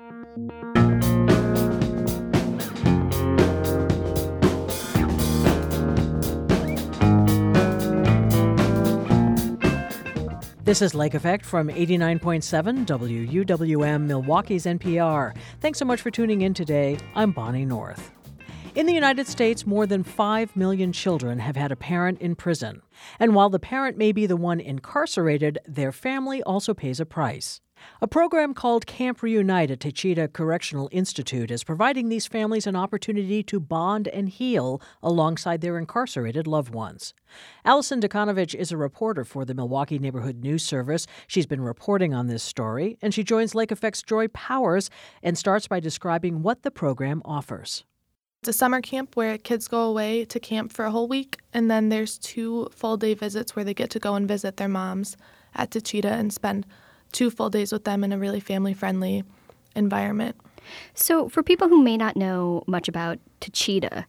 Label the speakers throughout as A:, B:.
A: This is Lake Effect from 89.7 WUWM, Milwaukee's NPR. Thanks so much for tuning in today. I'm Bonnie North. In the United States, more than 5 million children have had a parent in prison. And while the parent may be the one incarcerated, their family also pays a price. A program called Camp Reunite at Taycheedah Correctional Institute is providing these families an opportunity to bond and heal alongside their incarcerated loved ones. Allison Dekanovich is a reporter for the Milwaukee Neighborhood News Service. She's been reporting on this story, and she joins Lake Effect's Joy Powers and starts by describing what the program offers.
B: It's a summer camp where kids go away to camp for a whole week, and then there's 2 full-day visits where they get to go and visit their moms at Taycheedah and spend 2 full days with them in a really family-friendly environment.
C: So for people who may not know much about Taycheedah,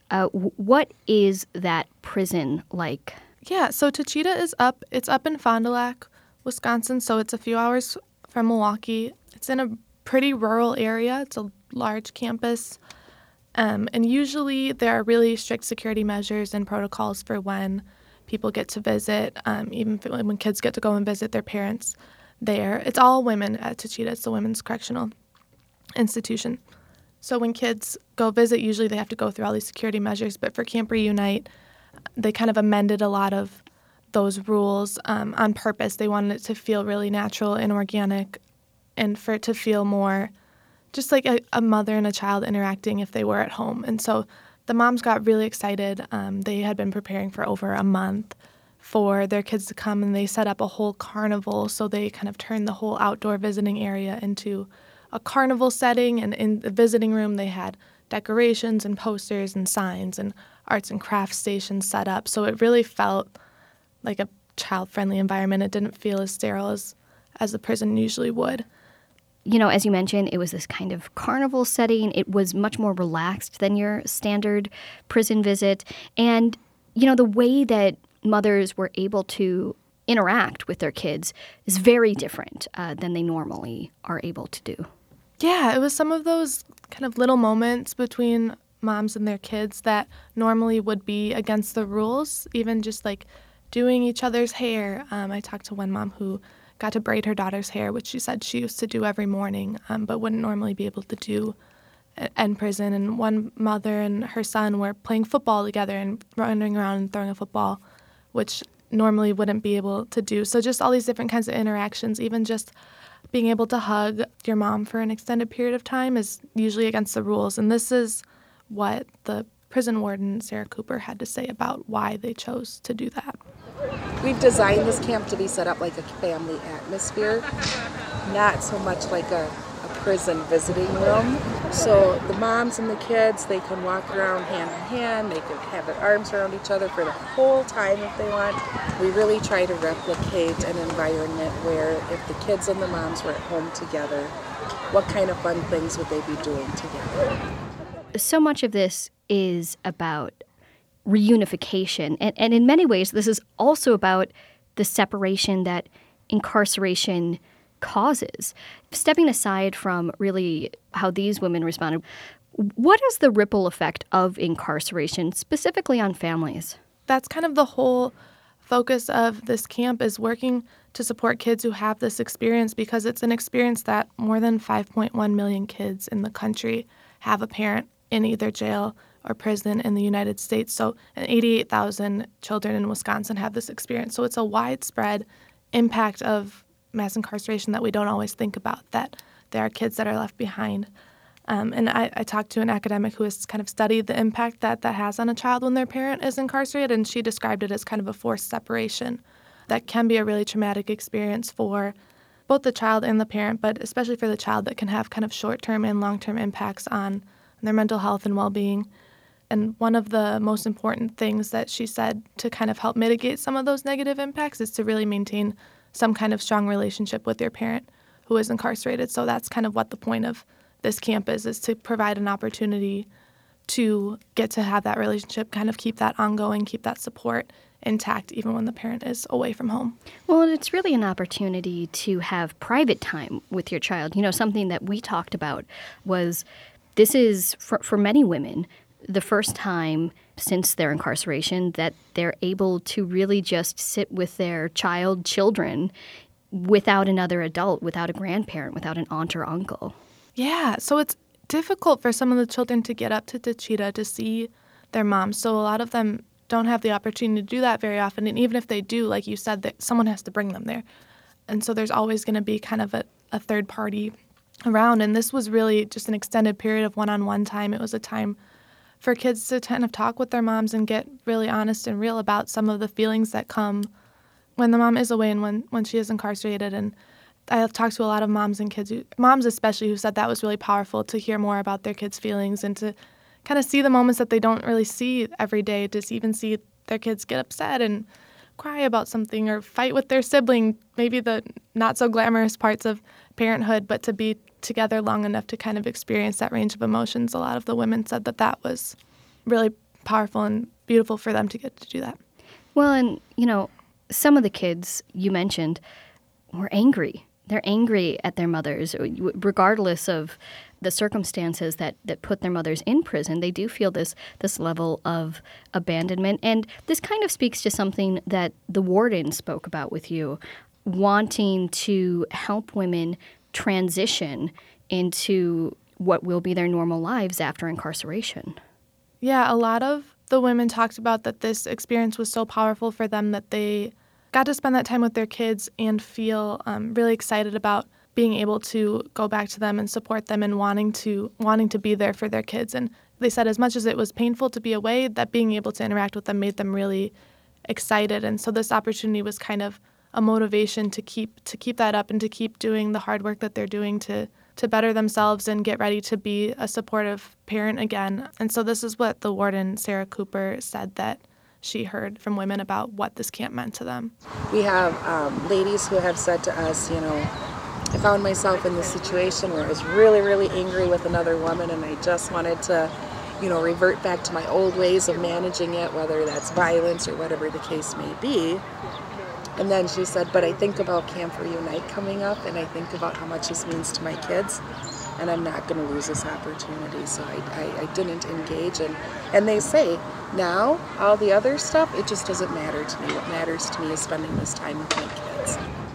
C: what is that prison like?
B: Yeah, so Taycheedah it's up in Fond du Lac, Wisconsin, so it's a few hours from Milwaukee. It's in a pretty rural area. It's a large campus. And usually there are really strict security measures and protocols for when people get to visit, even when kids get to go and visit their parents there. It's all women at Taycheedah. It's a women's correctional institution. So when kids go visit, usually they have to go through all these security measures. But for Camp Reunite, they kind of amended a lot of those rules on purpose. They wanted it to feel really natural and organic and for it to feel more just like a mother and a child interacting if they were at home. And so the moms got really excited. They had been preparing for over a month for their kids to come, and they set up a whole carnival. So they kind of turned the whole outdoor visiting area into a carnival setting. And in the visiting room, they had decorations and posters and signs and arts and crafts stations set up. So it really felt like a child-friendly environment. It didn't feel as sterile as the prison usually would.
C: You know, as you mentioned, it was this kind of carnival setting. It was much more relaxed than your standard prison visit. And, you know, the way that mothers were able to interact with their kids is very different than they normally are able to do.
B: Yeah, it was some of those kind of little moments between moms and their kids that normally would be against the rules, even just like doing each other's hair. I talked to one mom who got to braid her daughter's hair, which she said she used to do every morning, but wouldn't normally be able to do in prison. And one mother and her son were playing football together and running around and throwing a football, which normally wouldn't be able to do. So just all these different kinds of interactions, even just being able to hug your mom for an extended period of time is usually against the rules. And this is what the prison warden, Sarah Cooper, had to say about why they chose to do that.
D: We've designed this camp to be set up like a family atmosphere, not so much like a prison visiting room. So the moms and the kids, they can walk around hand in hand, they can have their arms around each other for the whole time if they want. We really try to replicate an environment where if the kids and the moms were at home together, what kind of fun things would they be doing together?
C: So much of this is about reunification. And in many ways, this is also about the separation that incarceration causes. Stepping aside from really how these women responded, what is the ripple effect of incarceration, specifically on families?
B: That's kind of the whole focus of this camp, is working to support kids who have this experience, because it's an experience that more than 5.1 million kids in the country have a parent in either jail or prison in the United States. So 88,000 children in Wisconsin have this experience. So it's a widespread impact of mass incarceration that we don't always think about, that there are kids that are left behind. And I talked to an academic who has kind of studied the impact that has on a child when their parent is incarcerated, and she described it as kind of a forced separation that can be a really traumatic experience for both the child and the parent, but especially for the child, that can have kind of short-term and long-term impacts on their mental health and well-being. And one of the most important things that she said to kind of help mitigate some of those negative impacts is to really maintain some kind of strong relationship with your parent who is incarcerated. So that's kind of what the point of this camp is to provide an opportunity to get to have that relationship, kind of keep that ongoing, keep that support intact even when the parent is away from home.
C: Well, it's really an opportunity to have private time with your child. Something that we talked about was this is, for many women, the first time since their incarceration that they're able to really just sit with their children without another adult, without a grandparent, without an aunt or uncle.
B: Yeah, so it's difficult for some of the children to get up to Tachita to see their moms. So a lot of them don't have the opportunity to do that very often. And even if they do, like you said, that someone has to bring them there. And so there's always going to be kind of a third party around. And this was really just an extended period of one-on-one time. It was a time for kids to kind of talk with their moms and get really honest and real about some of the feelings that come when the mom is away and when she is incarcerated. And I've talked to a lot of moms and kids, moms especially, who said that was really powerful to hear more about their kids' feelings and to kind of see the moments that they don't really see every day, to even see their kids get upset and cry about something or fight with their sibling, maybe the not so glamorous parts of parenthood, but to be together long enough to kind of experience that range of emotions. A lot of the women said that was really powerful and beautiful for them to get to do that.
C: Well, and, some of the kids you mentioned were angry. They're angry at their mothers, regardless of the circumstances that put their mothers in prison. They do feel this level of abandonment. And this kind of speaks to something that the warden spoke about with you, wanting to help women transition into what will be their normal lives after incarceration.
B: Yeah, a lot of the women talked about that this experience was so powerful for them that they got to spend that time with their kids and feel really excited about being able to go back to them and support them and wanting to be there for their kids. And they said as much as it was painful to be away, that being able to interact with them made them really excited. And so this opportunity was kind of a motivation to keep that up and to keep doing the hard work that they're doing to better themselves and get ready to be a supportive parent again. And so this is what the warden, Sarah Cooper, said that she heard from women about what this camp meant to them.
D: We have ladies who have said to us, I found myself in this situation where I was really, really angry with another woman and I just wanted to, revert back to my old ways of managing it, whether that's violence or whatever the case may be. And then she said, but I think about Camp Reunite coming up and I think about how much this means to my kids and I'm not going to lose this opportunity. So I didn't engage. And they say, now, all the other stuff, it just doesn't matter to me. What matters to me is spending this time with my kids.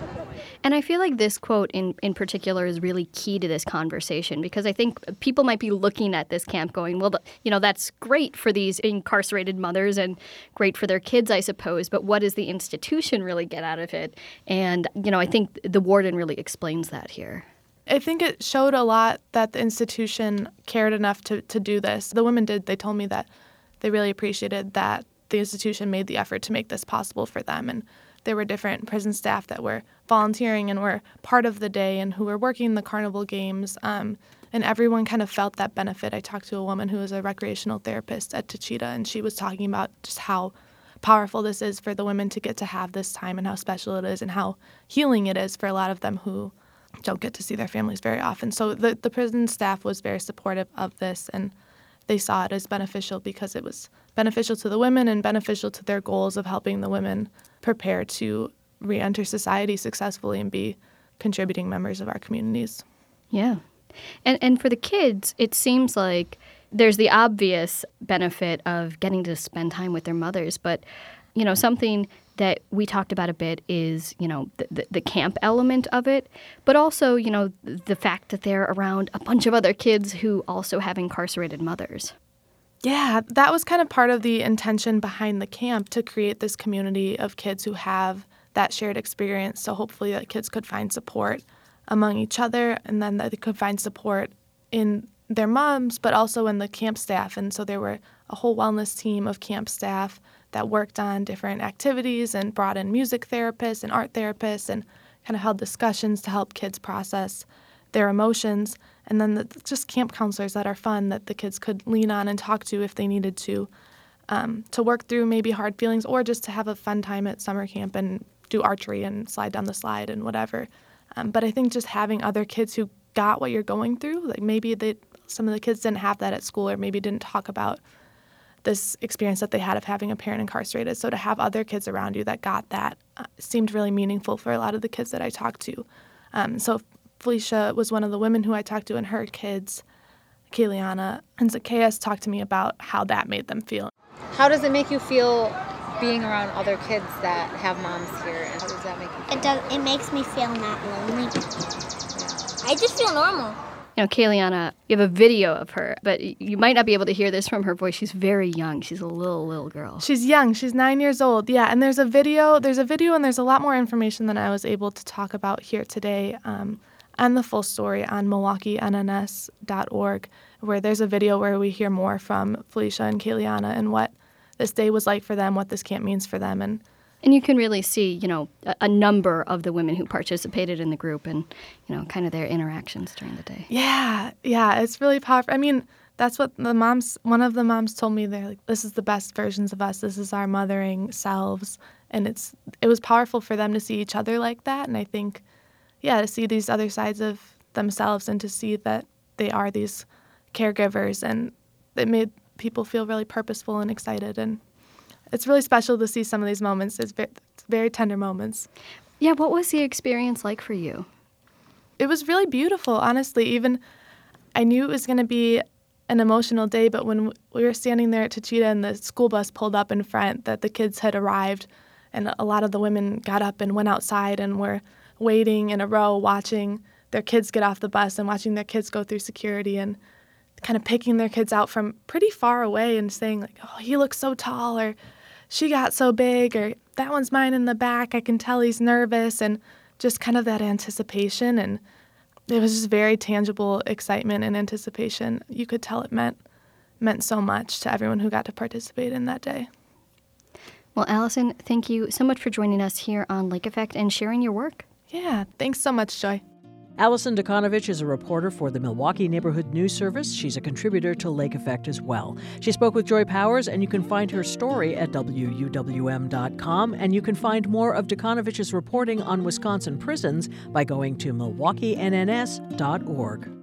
C: And I feel like this quote in particular is really key to this conversation because I think people might be looking at this camp going, well, that's great for these incarcerated mothers and great for their kids, I suppose, but what does the institution really get out of it? And, I think the warden really explains that here.
B: I think it showed a lot that the institution cared enough to do this. The women did. They told me that they really appreciated that the institution made the effort to make this possible for them. And there were different prison staff that were volunteering and were part of the day and who were working the carnival games. And everyone kind of felt that benefit. I talked to a woman who was a recreational therapist at Tachita, and she was talking about just how powerful this is for the women to get to have this time and how special it is and how healing it is for a lot of them who don't get to see their families very often. So the prison staff was very supportive of this, and they saw it as beneficial because it was beneficial to the women and beneficial to their goals of helping the women prepare to re-enter society successfully and be contributing members of our communities.
C: Yeah. And for the kids, it seems like there's the obvious benefit of getting to spend time with their mothers, but, something that we talked about a bit is, the camp element of it, but also, the fact that they're around a bunch of other kids who also have incarcerated mothers.
B: Yeah, that was kind of part of the intention behind the camp, to create this community of kids who have that shared experience. So hopefully that kids could find support among each other, and then that they could find support in their moms, but also in the camp staff. And so there were a whole wellness team of camp staff that worked on different activities and brought in music therapists and art therapists and kind of held discussions to help kids process their emotions. And then just camp counselors that are fun that the kids could lean on and talk to if they needed to work through maybe hard feelings or just to have a fun time at summer camp and do archery and slide down the slide and whatever. But I think just having other kids who got what you're going through, like maybe some of the kids didn't have that at school, or maybe didn't talk about this experience that they had of having a parent incarcerated. So to have other kids around you that got that seemed really meaningful for a lot of the kids that I talked to. So Felicia was one of the women who I talked to, and her kids, Kayliana and Zacchaeus, talked to me about how that made them feel.
E: How does it make you feel being around other kids that have moms here, and how does that make you feel?
F: It makes me feel not lonely. I just feel normal.
C: You know, Kayliana, you have a video of her, but you might not be able to hear this from her voice. She's very young. She's a little girl.
B: She's young. She's 9 years old. Yeah, and there's a video, and there's a lot more information than I was able to talk about here today and the full story on MilwaukeeNNS.org, where there's a video where we hear more from Felicia and Kayliana and what this day was like for them, what this camp means for them. And
C: you can really see, you know, a number of the women who participated in the group and, you know, kind of their interactions during the day. Yeah,
B: it's really powerful. I mean, that's what one of the moms told me. They're like, this is the best versions of us. This is our mothering selves. And it was powerful for them to see each other like that. And I think, to see these other sides of themselves and to see that they are these caregivers, and it made people feel really purposeful and excited. And it's really special to see some of these moments. It's very tender moments.
C: Yeah, what was the experience like for you?
B: It was really beautiful, honestly. Even I knew it was going to be an emotional day, but when we were standing there at Tachita and the school bus pulled up in front, that the kids had arrived, and a lot of the women got up and went outside and were waiting in a row, watching their kids get off the bus and watching their kids go through security, and kind of picking their kids out from pretty far away and saying, like, oh, he looks so tall, or she got so big, or that one's mine in the back. I can tell he's nervous, and just kind of that anticipation. And it was just very tangible excitement and anticipation. You could tell it meant so much to everyone who got to participate in that day.
C: Well, Allison, thank you so much for joining us here on Lake Effect and sharing your work.
B: Yeah, thanks so much, Joy.
A: Allison Dukanovich is a reporter for the Milwaukee Neighborhood News Service. She's a contributor to Lake Effect as well. She spoke with Joy Powers, and you can find her story at WUWM.com. And you can find more of Dukanovich's reporting on Wisconsin prisons by going to MilwaukeeNNS.org.